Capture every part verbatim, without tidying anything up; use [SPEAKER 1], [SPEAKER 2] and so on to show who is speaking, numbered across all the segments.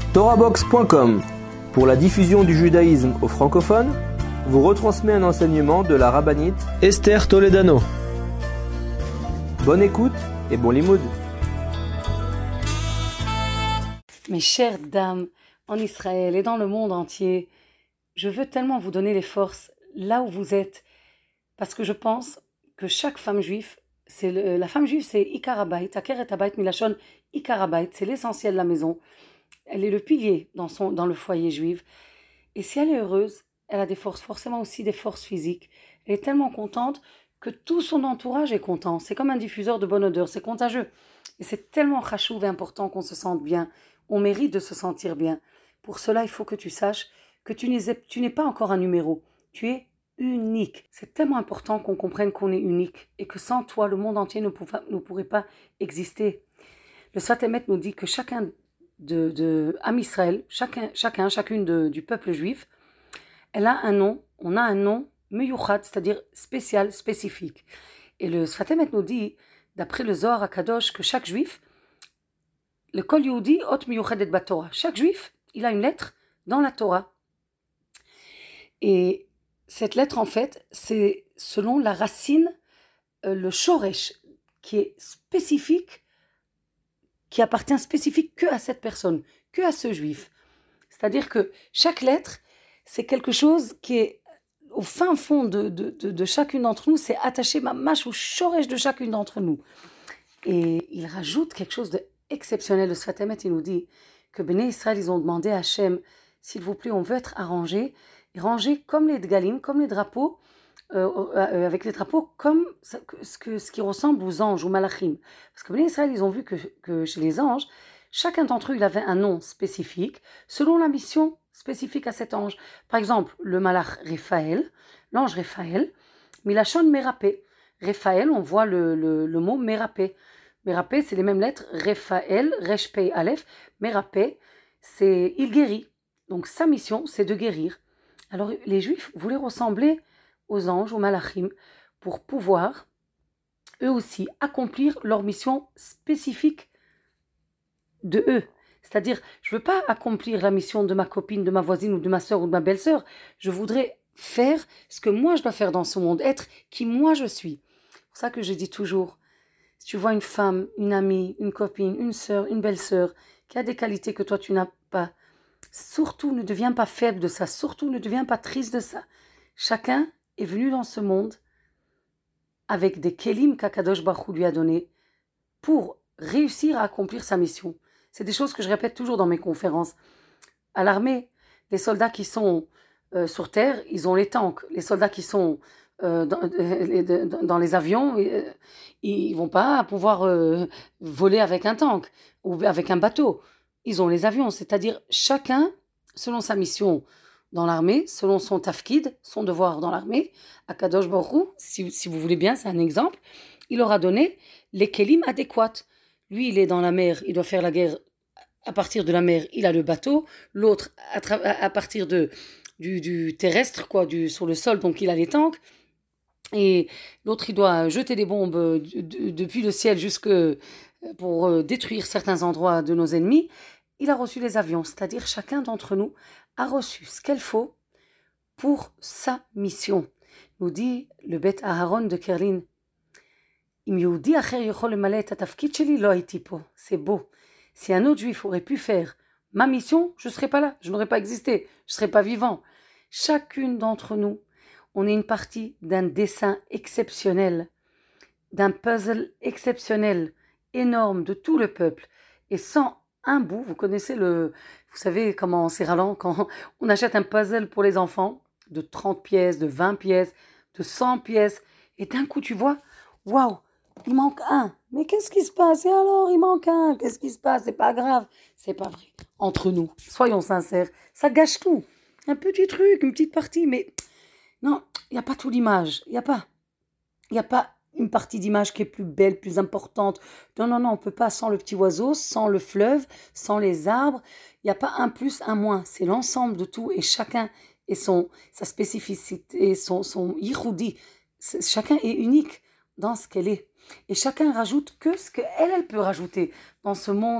[SPEAKER 1] Torahbox point com, pour la diffusion du judaïsme aux francophones, vous retransmet un enseignement de la rabbinite Esther Toledano. Bonne écoute et bon limoud.
[SPEAKER 2] Mes chères dames, en Israël et dans le monde entier, je veux tellement vous donner les forces là où vous êtes, parce que je pense que chaque femme juive, c'est le, la femme juive c'est Ikar Habayit, Akeret Habayit Milashon Ikar Habayit, c'est l'essentiel de la maison. Elle est le pilier dans, son, dans le foyer juif. Et si elle est heureuse, elle a des forces, forcément aussi des forces physiques. Elle est tellement contente que tout son entourage est content. C'est comme un diffuseur de bonne odeur, c'est contagieux. Et c'est tellement chachouv et important qu'on se sente bien. On mérite de se sentir bien. Pour cela, il faut que tu saches que tu n'es, tu n'es pas encore un numéro. Tu es unique. C'est tellement important qu'on comprenne qu'on est unique et que sans toi, le monde entier ne, pourra, ne pourrait pas exister. Le Sfat Emet nous dit que chacun de, de Am Israël, chacun, chacun, chacune de, du peuple juif, elle a un nom, on a un nom meyuchad, c'est-à-dire spécial, spécifique. Et le Sfat Emet nous dit, d'après le Zohar HaKadosh, que chaque juif, le Kol Yehudi ot meyuchadet baTorah, chaque juif, il a une lettre dans la Torah. Et cette lettre, en fait, c'est selon la racine, euh, le shoresh, qui est spécifique, qui appartient spécifique que à cette personne, que à ce juif. C'est-à-dire que chaque lettre, c'est quelque chose qui est au fin fond de, de, de, de chacune d'entre nous, c'est attaché mamash au shoresh de chacune d'entre nous. Et il rajoute quelque chose d'exceptionnel. Le Sfat Emet, il nous dit que Béné Israël, ils ont demandé à Hachem, s'il vous plaît, on veut être arrangé, et rangé comme les dgalim, comme les drapeaux, Euh, euh, avec les drapeaux comme ce, ce, que, ce qui ressemble aux anges, aux malachim. Parce que les Israël, ils ont vu que, que chez les anges, chacun d'entre eux, il avait un nom spécifique, selon la mission spécifique à cet ange. Par exemple, le malach Raphaël, l'ange Raphaël, Milachon Merapé. Raphaël, on voit le, le, le mot Merapé. Merapé, c'est les mêmes lettres, Raphaël, Reshpei Aleph, Merapé, c'est il guérit. Donc sa mission, c'est de guérir. Alors les Juifs voulaient ressembler aux anges, aux malachim, pour pouvoir, eux aussi, accomplir leur mission spécifique de eux. C'est-à-dire, je ne veux pas accomplir la mission de ma copine, de ma voisine, ou de ma soeur, ou de ma belle-sœur. Je voudrais faire ce que moi je dois faire dans ce monde, être qui moi je suis. C'est pour ça que je dis toujours, si tu vois une femme, une amie, une copine, une sœur, une belle-sœur, qui a des qualités que toi tu n'as pas, surtout ne deviens pas faible de ça, surtout ne deviens pas triste de ça. Chacun est venu dans ce monde avec des kelim qu'Akadosh Baruch Hu lui a donnés pour réussir à accomplir sa mission. C'est des choses que je répète toujours dans mes conférences. À l'armée, les soldats qui sont euh, sur terre, ils ont les tanks. Les soldats qui sont euh, dans, euh, dans les avions, euh, ils ne vont pas pouvoir euh, voler avec un tank ou avec un bateau. Ils ont les avions, c'est-à-dire chacun, selon sa mission, dans l'armée, selon son tafkid, son devoir dans l'armée, Akadosh Baruch Hu, si, si vous voulez bien, c'est un exemple, il aura donné les kelim adéquats. Lui, il est dans la mer, il doit faire la guerre à partir de la mer, il a le bateau, l'autre à, tra- à partir de, du, du terrestre, quoi, du, sur le sol, donc il a les tanks, et l'autre, il doit jeter des bombes de, de, depuis le ciel jusque pour euh, détruire certains endroits de nos ennemis. Il a reçu les avions, c'est-à-dire chacun d'entre nous a reçu ce qu'il faut pour sa mission. Nous dit le Beth Aharon de Kerlin. C'est beau. Si un autre juif aurait pu faire ma mission, je ne serais pas là, je n'aurais pas existé, je ne serais pas vivant. Chacune d'entre nous, on est une partie d'un dessin exceptionnel, d'un puzzle exceptionnel, énorme de tout le peuple. Et sans un bout, vous connaissez le, vous savez comment c'est ralent quand on achète un puzzle pour les enfants de trente pièces, de vingt pièces, de cent pièces, et d'un coup tu vois, waouh, il manque un. Mais qu'est-ce qui se passe? Et alors, il manque un. Qu'est-ce qui se passe? C'est pas grave. C'est pas vrai. Entre nous, soyons sincères, ça gâche tout. Un petit truc, une petite partie, mais non, il n'y a pas tout l'image. Il n'y a pas. Il n'y a pas une partie d'image qui est plus belle, plus importante. Non, non, non, on ne peut pas sans le petit oiseau, sans le fleuve, sans les arbres. Il n'y a pas un plus, un moins. C'est l'ensemble de tout et chacun et son, sa spécificité, son, son yichoudi. Chacun est unique dans ce qu'elle est. Et chacun rajoute que ce qu'elle, elle peut rajouter dans ce monde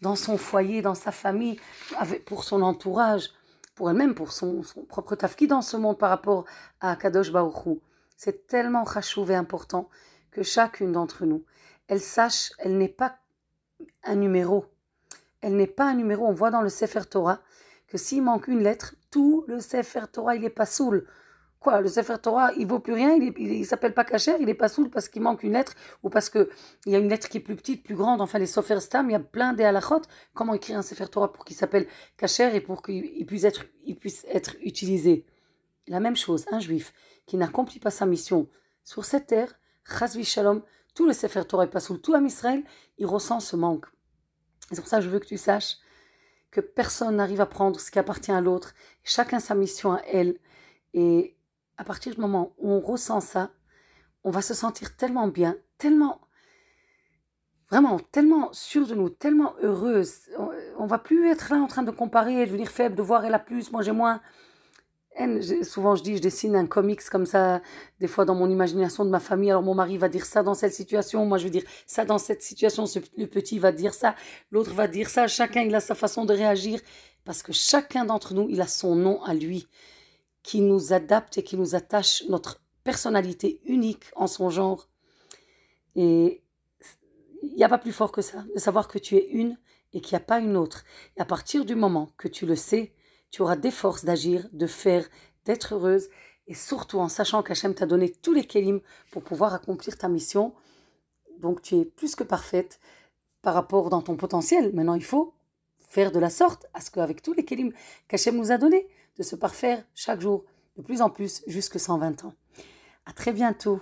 [SPEAKER 2] dans son foyer, dans sa famille, avec, pour son entourage, pour elle-même, pour son, son propre tafki dans ce monde par rapport à Kadosh Baruch Hu. C'est tellement chachouv et important que chacune d'entre nous, elle sache, elle n'est pas un numéro. Elle n'est pas un numéro. On voit dans le Sefer Torah que s'il manque une lettre, tout le Sefer Torah, il est pas soul. Quoi, le Sefer Torah, il vaut plus rien, il, est, il, il s'appelle pas kasher, il est pas soul parce qu'il manque une lettre ou parce que il y a une lettre qui est plus petite, plus grande. Enfin, les Sofer Stam, il y a plein des halachot. Comment écrire un Sefer Torah pour qu'il s'appelle kasher et pour qu'il puisse être, il puisse être utilisé. La même chose, un juif qui n'accomplit pas sa mission sur cette terre, chas v'shalom, tout le Sefer Torah est pas soul, tout Am Israël, il ressent ce manque. C'est pour ça que je veux que tu saches que personne n'arrive à prendre ce qui appartient à l'autre, chacun sa mission à elle. Et à partir du moment où on ressent ça, on va se sentir tellement bien, tellement, vraiment, tellement sûre de nous, tellement heureuse. On ne va plus être là en train de comparer, de devenir faible, de voir elle a plus, moi j'ai moins. Elle, souvent je dis, je dessine un comics comme ça, des fois dans mon imagination de ma famille, alors mon mari va dire ça dans cette situation, moi je vais dire ça dans cette situation, ce, le petit va dire ça, l'autre va dire ça, chacun il a sa façon de réagir, parce que chacun d'entre nous, il a son nom à lui, qui nous adapte et qui nous attache notre personnalité unique en son genre. Et il n'y a pas plus fort que ça, de savoir que tu es une et qu'il n'y a pas une autre. Et à partir du moment que tu le sais, tu auras des forces d'agir, de faire, d'être heureuse, et surtout en sachant qu'Hachem t'a donné tous les kélim pour pouvoir accomplir ta mission. Donc tu es plus que parfaite par rapport dans ton potentiel. Maintenant, il faut faire de la sorte à ce qu'avec tous les kélim qu'Hachem nous a donnés, de se parfaire chaque jour, de plus en plus, jusque cent vingt ans. À très bientôt.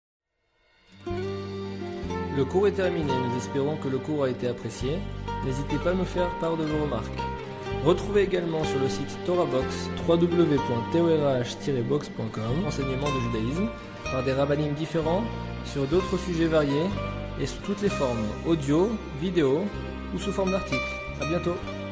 [SPEAKER 1] Le cours est terminé, nous espérons que le cours a été apprécié. N'hésitez pas à nous faire part de vos remarques. Retrouvez également sur le site TorahBox w w w point torah tiret box point com enseignements de judaïsme par des rabbinim différents sur d'autres sujets variés et sous toutes les formes audio, vidéo ou sous forme d'articles. À bientôt.